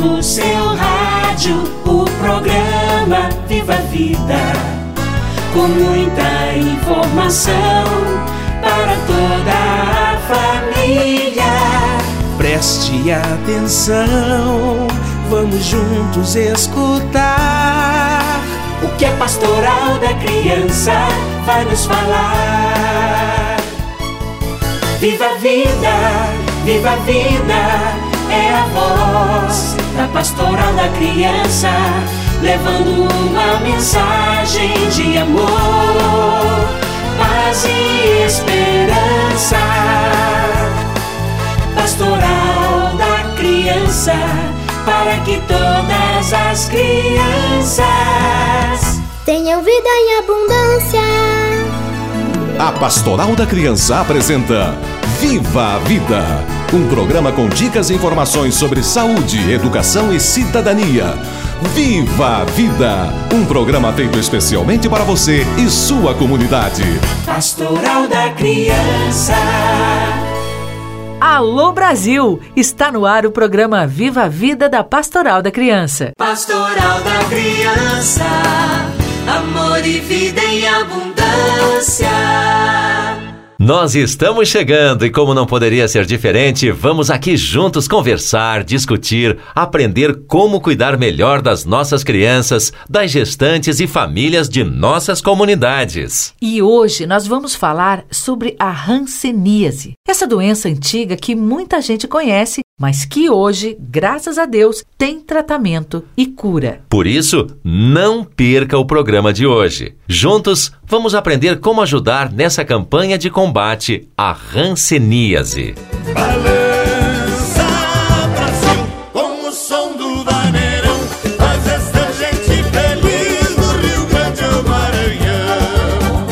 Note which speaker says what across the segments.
Speaker 1: no seu rádio o programa Viva a Vida, com muita informação para toda a família.
Speaker 2: Preste atenção, vamos juntos escutar
Speaker 1: o que a Pastoral da Criança vai nos falar. Viva a vida, viva a vida, é a voz da Pastoral da Criança, levando uma mensagem de amor, paz e esperança. Pastoral da Criança, para que todas as crianças
Speaker 3: tenham vida em abundância.
Speaker 4: A Pastoral da Criança apresenta Viva a Vida, um programa com dicas e informações sobre saúde, educação e cidadania. Viva a Vida, um programa feito especialmente para você e sua comunidade.
Speaker 1: Pastoral da Criança.
Speaker 5: Alô Brasil! Está no ar o programa Viva a Vida da Pastoral da Criança.
Speaker 1: Pastoral da Criança, amor e vida em abundância.
Speaker 6: Nós estamos chegando e, como não poderia ser diferente, vamos aqui juntos conversar, discutir, aprender como cuidar melhor das nossas crianças, das gestantes e famílias de nossas comunidades.
Speaker 5: E hoje nós vamos falar sobre a hanseníase, essa doença antiga que muita gente conhece, mas que hoje, graças a Deus, tem tratamento e cura.
Speaker 6: Por isso, não perca o programa de hoje. Juntos, vamos aprender como ajudar nessa campanha de combate à hanseníase.
Speaker 7: Balança, Brasil, com o som do vaneirão, faz esta gente feliz no Rio Grande do Maranhão.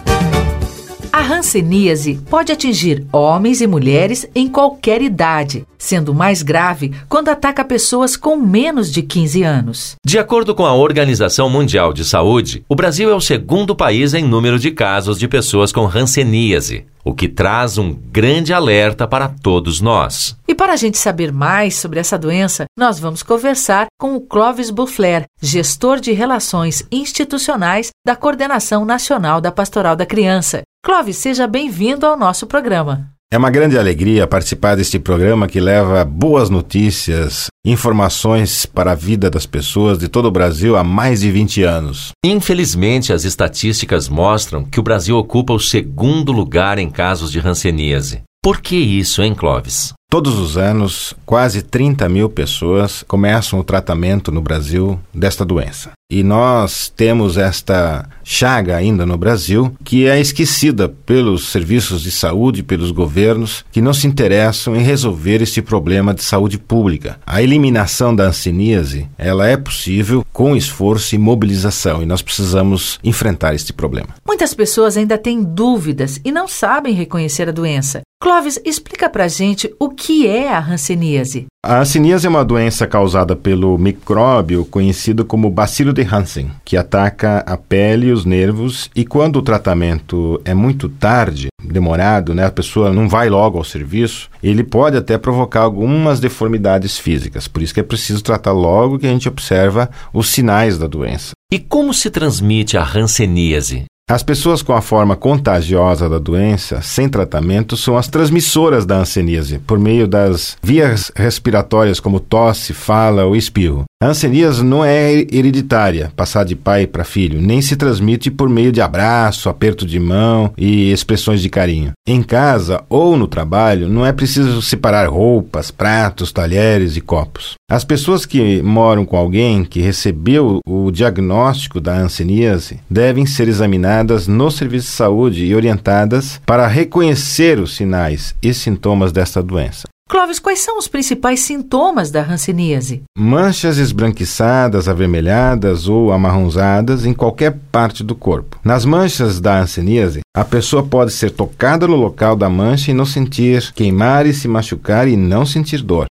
Speaker 5: A hanseníase pode atingir homens e mulheres em qualquer idade, sendo mais grave quando ataca pessoas com menos de 15 anos.
Speaker 6: De acordo com a Organização Mundial de Saúde, o Brasil é o segundo país em número de casos de pessoas com hanseníase, o que traz um grande alerta para todos nós.
Speaker 5: E para a gente saber mais sobre essa doença, nós vamos conversar com o Clóvis Buffler, gestor de Relações Institucionais da Coordenação Nacional da Pastoral da Criança. Clóvis, seja bem-vindo ao nosso programa.
Speaker 8: É uma grande alegria participar deste programa que leva boas notícias, informações para a vida das pessoas de todo o Brasil há mais de 20 anos.
Speaker 6: Infelizmente, as estatísticas mostram que o Brasil ocupa o segundo lugar em casos de hanseníase. Por que isso, hein, Clóvis?
Speaker 8: Todos os anos, quase 30 mil pessoas começam o tratamento no Brasil desta doença. E nós temos esta chaga ainda no Brasil, que é esquecida pelos serviços de saúde, pelos governos, que não se interessam em resolver este problema de saúde pública. A eliminação da hanseníase, ela é possível com esforço e mobilização, e nós precisamos enfrentar este problema.
Speaker 5: Muitas pessoas ainda têm dúvidas e não sabem reconhecer a doença. Clóvis, explica pra gente o que é a hanseníase.
Speaker 8: A hanseníase é uma doença causada pelo micróbio conhecido como bacilo de Hansen, que ataca a pele e os nervos, e quando o tratamento é muito tarde, demorado, a pessoa não vai logo ao serviço, ele pode até provocar algumas deformidades físicas. Por isso que é preciso tratar logo que a gente observa os sinais da doença.
Speaker 6: E como se transmite a hanseníase?
Speaker 8: As pessoas com a forma contagiosa da doença, sem tratamento, são as transmissoras da hanseníase, por meio das vias respiratórias como tosse, fala ou espirro. A hanseníase não é hereditária, passar de pai para filho, nem se transmite por meio de abraço, aperto de mão e expressões de carinho. Em casa ou no trabalho, não é preciso separar roupas, pratos, talheres e copos. As pessoas que moram com alguém que recebeu o diagnóstico da hanseníase devem ser examinadas no serviço de saúde e orientadas para reconhecer os sinais e sintomas desta doença.
Speaker 5: Clóvis, quais são os principais sintomas da hanseníase?
Speaker 8: Manchas esbranquiçadas, avermelhadas ou amarronzadas em qualquer parte do corpo. Nas manchas da hanseníase, a pessoa pode ser tocada no local da mancha e não sentir queimar e se machucar e não sentir dor.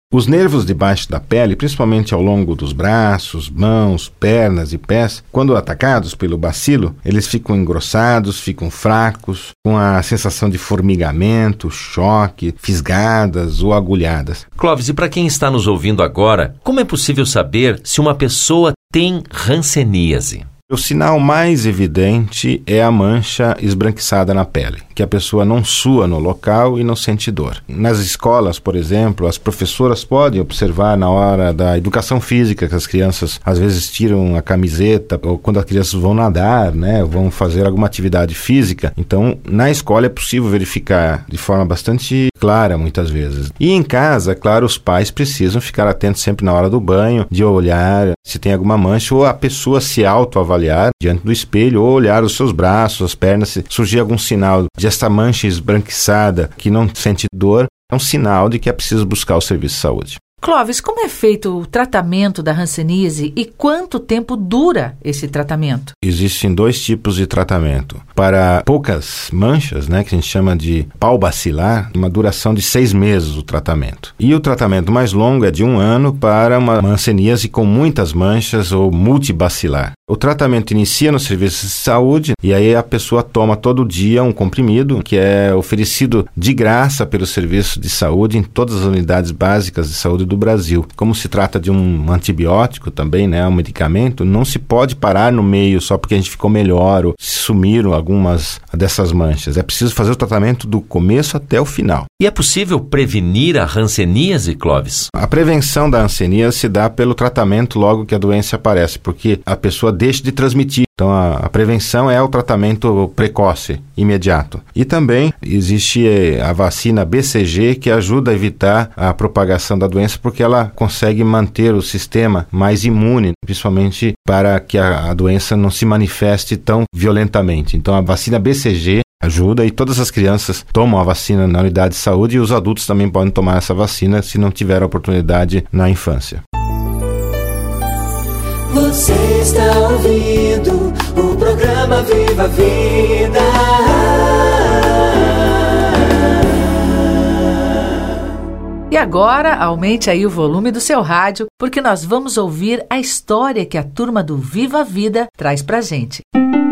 Speaker 8: Os nervos debaixo da pele, principalmente ao longo dos braços, mãos, pernas e pés, quando atacados pelo bacilo, eles ficam engrossados, ficam fracos, com a sensação de formigamento, choque, fisgadas ou agulhadas.
Speaker 6: Clóvis, e para quem está nos ouvindo agora, como é possível saber se uma pessoa tem hanseníase?
Speaker 8: O sinal mais evidente é a mancha esbranquiçada na pele, que a pessoa não sua no local e não sente dor. Nas escolas, por exemplo, as professoras podem observar na hora da educação física que as crianças às vezes tiram a camiseta, ou quando as crianças vão nadar, né, vão fazer alguma atividade física. Então, na escola é possível verificar de forma bastante clara muitas vezes. E em casa, claro, os pais precisam ficar atentos sempre na hora do banho, de olhar se tem alguma mancha, ou a pessoa se autoavaliar diante do espelho, ou olhar os seus braços, as pernas, se surgir algum sinal de essa mancha esbranquiçada que não sente dor, é um sinal de que é preciso buscar o serviço de saúde.
Speaker 5: Clóvis, como é feito o tratamento da hanseníase e quanto tempo dura esse tratamento?
Speaker 8: Existem 2 tipos de tratamento. Para poucas manchas, né, que a gente chama de pau bacilar, uma duração de 6 meses o tratamento. E o tratamento mais longo é de 1 ano para uma hanseníase com muitas manchas ou multibacilar. O tratamento inicia no serviço de saúde e aí a pessoa toma todo dia um comprimido que é oferecido de graça pelo serviço de saúde em todas as unidades básicas de saúde do Brasil. Como se trata de um antibiótico também, né, um medicamento, não se pode parar no meio só porque a gente ficou melhor ou se sumiram algumas dessas manchas. É preciso fazer o tratamento do começo até o final.
Speaker 6: E é possível prevenir a hanseníase, Clóvis?
Speaker 8: A prevenção da hanseníase se dá pelo tratamento logo que a doença aparece, porque a pessoa deixa de transmitir. Então, a prevenção é o tratamento precoce, imediato. E também existe a vacina BCG, que ajuda a evitar a propagação da doença, porque ela consegue manter o sistema mais imune, principalmente para que a doença não se manifeste tão violentamente. Então, a vacina BCG ajuda e todas as crianças tomam a vacina na unidade de saúde e os adultos também podem tomar essa vacina se não tiver a oportunidade na infância.
Speaker 1: Você está ouvindo o programa Viva a Vida.
Speaker 5: E agora, aumente aí o volume do seu rádio, porque nós vamos ouvir a história que a turma do Viva a Vida traz pra gente.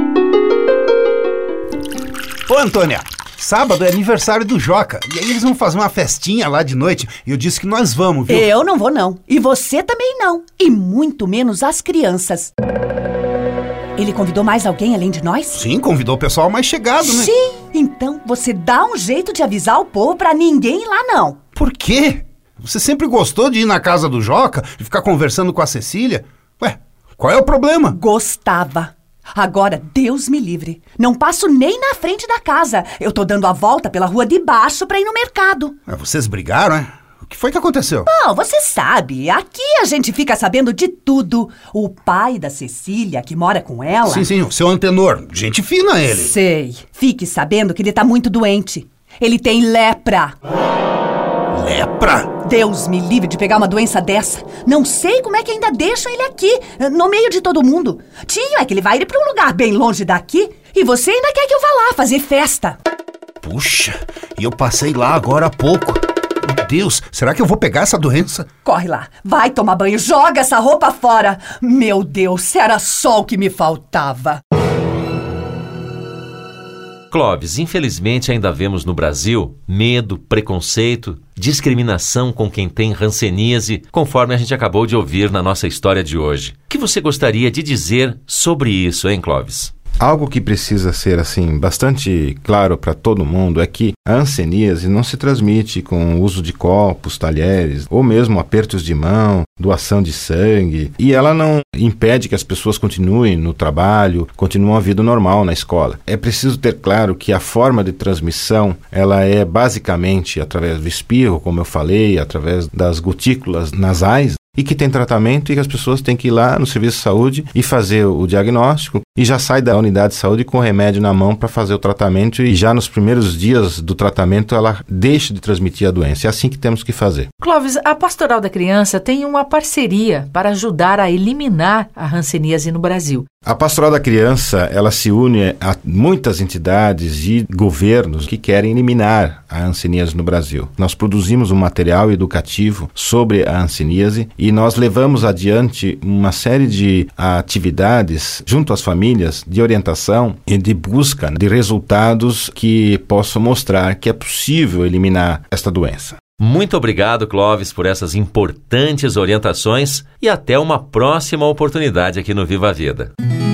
Speaker 9: Ô, Antônia, sábado é aniversário do Joca, e aí eles vão fazer uma festinha lá de noite, e eu disse que nós vamos, viu?
Speaker 10: Eu não vou não, e você também não, e muito menos as crianças. Ele convidou mais alguém além de nós?
Speaker 9: Sim, convidou o pessoal mais chegado, né?
Speaker 10: Sim, então você dá um jeito de avisar o povo pra ninguém ir lá não.
Speaker 9: Por quê? Você sempre gostou de ir na casa do Joca, de ficar conversando com a Cecília? Ué, qual é o problema?
Speaker 10: Gostava. Agora, Deus me livre. Não passo nem na frente da casa. Eu tô dando a volta pela rua de baixo pra ir no mercado.
Speaker 9: Vocês brigaram, é? O que foi que aconteceu?
Speaker 10: Bom, você sabe, aqui a gente fica sabendo de tudo. O pai da Cecília, que mora com ela...
Speaker 9: Sim, o seu Antenor. Gente fina ele.
Speaker 10: Sei. Fique sabendo que ele tá muito doente. Ele tem lepra.
Speaker 9: Lepra?
Speaker 10: Deus me livre de pegar uma doença dessa. Não sei como é que ainda deixam ele aqui, no meio de todo mundo. Tio, é que ele vai ir pra um lugar bem longe daqui e você ainda quer que eu vá lá fazer festa.
Speaker 9: Puxa, e eu passei lá agora há pouco. Meu Deus, será que eu vou pegar essa doença?
Speaker 10: Corre lá, vai tomar banho, joga essa roupa fora. Meu Deus, era só o que me faltava.
Speaker 6: Clóvis, infelizmente ainda vemos no Brasil medo, preconceito, discriminação com quem tem hanseníase, conforme a gente acabou de ouvir na nossa história de hoje. O que você gostaria de dizer sobre isso, hein, Clóvis?
Speaker 8: Algo que precisa ser assim bastante claro para todo mundo é que a hanseníase não se transmite com o uso de copos, talheres ou mesmo apertos de mão, doação de sangue, e ela não impede que as pessoas continuem no trabalho, continuem a vida normal na escola. É preciso ter claro que a forma de transmissão ela é basicamente através do espirro, como eu falei, através das gotículas nasais, e que tem tratamento e que as pessoas têm que ir lá no serviço de saúde e fazer o diagnóstico e já sai da unidade de saúde com o remédio na mão para fazer o tratamento, e já nos primeiros dias do tratamento ela deixa de transmitir a doença. É assim que temos que fazer.
Speaker 5: Clóvis, a Pastoral da Criança tem uma parceria para ajudar a eliminar a hanseníase no Brasil.
Speaker 8: A Pastoral da Criança, ela se une a muitas entidades e governos que querem eliminar a hanseníase no Brasil. Nós produzimos um material educativo sobre a hanseníase e nós levamos adiante uma série de atividades junto às famílias de orientação e de busca de resultados que possam mostrar que é possível eliminar esta doença.
Speaker 6: Muito obrigado, Clóvis, por essas importantes orientações e até uma próxima oportunidade aqui no Viva a Vida.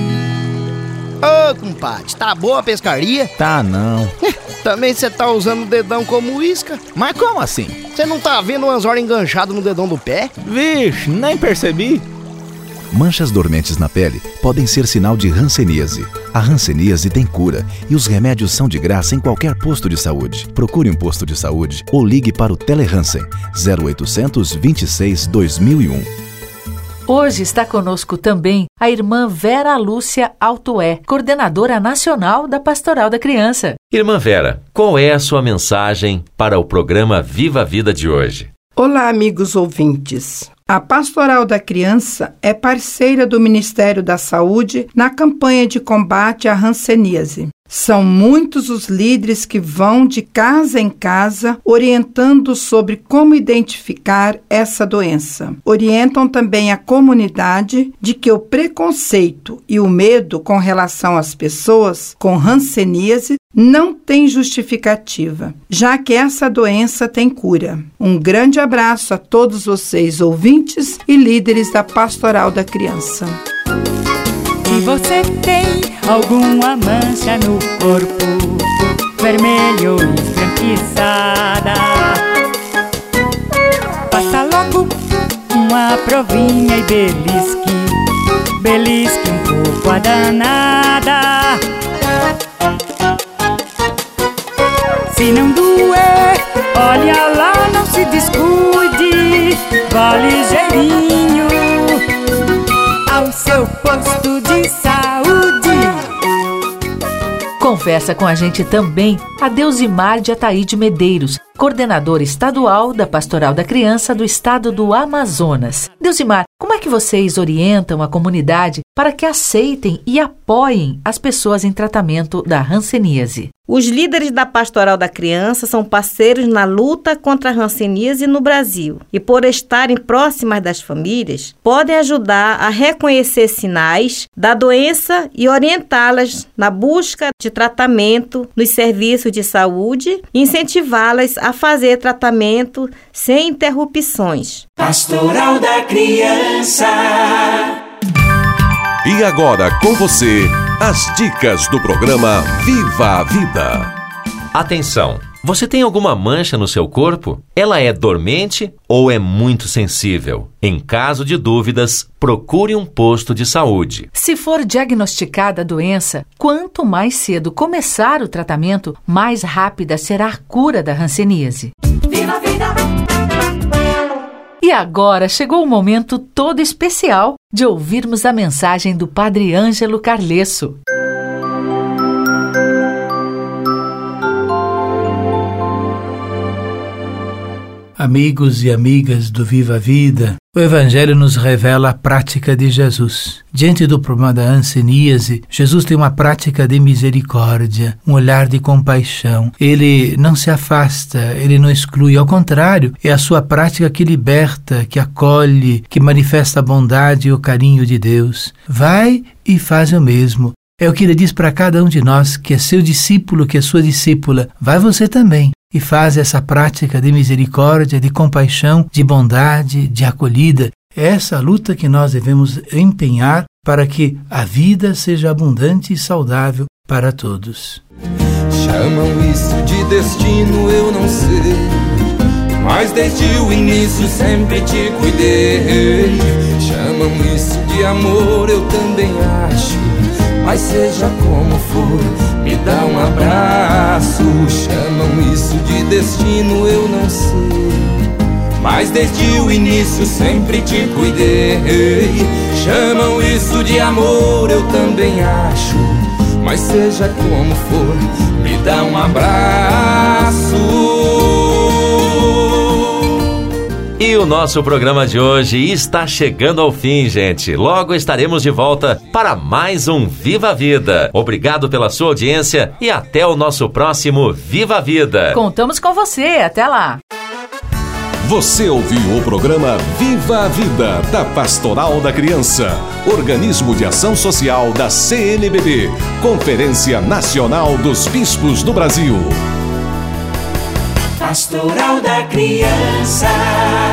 Speaker 11: Ô, compadre, tá boa a pescaria?
Speaker 12: Tá não.
Speaker 11: Também você tá usando o dedão como isca?
Speaker 12: Mas como assim?
Speaker 11: Você não tá vendo o anzol enganchado no dedão do pé?
Speaker 12: Vixe, nem percebi.
Speaker 13: Manchas dormentes na pele podem ser sinal de hanseníase. A hanseníase tem cura e os remédios são de graça em qualquer posto de saúde. Procure um posto de saúde ou ligue para o Telehansen 0800 26 2001.
Speaker 5: Hoje está conosco também a irmã Vera Lúcia Altoé, coordenadora nacional da Pastoral da Criança.
Speaker 6: Irmã Vera, qual é a sua mensagem para o programa Viva a Vida de hoje?
Speaker 14: Olá, amigos ouvintes. A Pastoral da Criança é parceira do Ministério da Saúde na campanha de combate à hanseníase. São muitos os líderes que vão de casa em casa orientando sobre como identificar essa doença. Orientam também a comunidade de que o preconceito e o medo com relação às pessoas com hanseníase não tem justificativa, já que essa doença tem cura. Um grande abraço a todos vocês, ouvintes e líderes da Pastoral da Criança.
Speaker 15: Se você tem alguma mancha no corpo, vermelho esbranquiçada, faça logo uma provinha e belisque um pouco a danada. Se não doer, olha lá, não se descuide, vá ligeirinho ao seu posto de saúde.
Speaker 5: Conversa com a gente também a Deusimar de Ataíde Medeiros, coordenadora estadual da Pastoral da Criança do estado do Amazonas. Deusimar, como é que vocês orientam a comunidade para que aceitem e apoiem as pessoas em tratamento da hanseníase?
Speaker 16: Os líderes da Pastoral da Criança são parceiros na luta contra a hanseníase no Brasil e, por estarem próximas das famílias, podem ajudar a reconhecer sinais da doença e orientá-las na busca de tratamento nos serviços de saúde e incentivá-las a fazer tratamento sem interrupções.
Speaker 1: Pastoral da Criança.
Speaker 4: E agora com você, as dicas do programa Viva a Vida.
Speaker 6: Atenção! Você tem alguma mancha no seu corpo? Ela é dormente ou é muito sensível? Em caso de dúvidas, procure um posto de saúde.
Speaker 5: Se for diagnosticada a doença, quanto mais cedo começar o tratamento, mais rápida será a cura da hanseníase.
Speaker 1: Viva a Vida!
Speaker 5: E agora chegou o momento todo especial de ouvirmos a mensagem do Padre Ângelo Carlesso.
Speaker 17: Amigos e amigas do Viva a Vida, o Evangelho nos revela a prática de Jesus. Diante do problema da hanseníase, Jesus tem uma prática de misericórdia, um olhar de compaixão. Ele não se afasta, ele não exclui, ao contrário, é a sua prática que liberta, que acolhe, que manifesta a bondade e o carinho de Deus. Vai e faz o mesmo. É o que ele diz para cada um de nós, que é seu discípulo, que é sua discípula. Vai você também e faz essa prática de misericórdia, de compaixão, de bondade, de acolhida. É essa luta que nós devemos empenhar para que a vida seja abundante e saudável para todos.
Speaker 18: Chamam isso de destino, eu não sei, mas desde o início sempre te cuidei. Chamam isso de amor, eu também acho, mas seja como for, me dá um abraço. Chamam isso de destino, eu não sei, mas desde o início sempre te cuidei. Chamam isso de amor, eu também acho, mas seja como for, me dá um abraço.
Speaker 6: E o nosso programa de hoje está chegando ao fim, gente. Logo estaremos de volta para mais um Viva a Vida. Obrigado pela sua audiência e até o nosso próximo Viva a Vida.
Speaker 5: Contamos com você. Até lá.
Speaker 4: Você ouviu o programa Viva a Vida, da Pastoral da Criança, organismo de ação social da CNBB, Conferência Nacional dos Bispos do Brasil.
Speaker 1: Pastoral da Criança.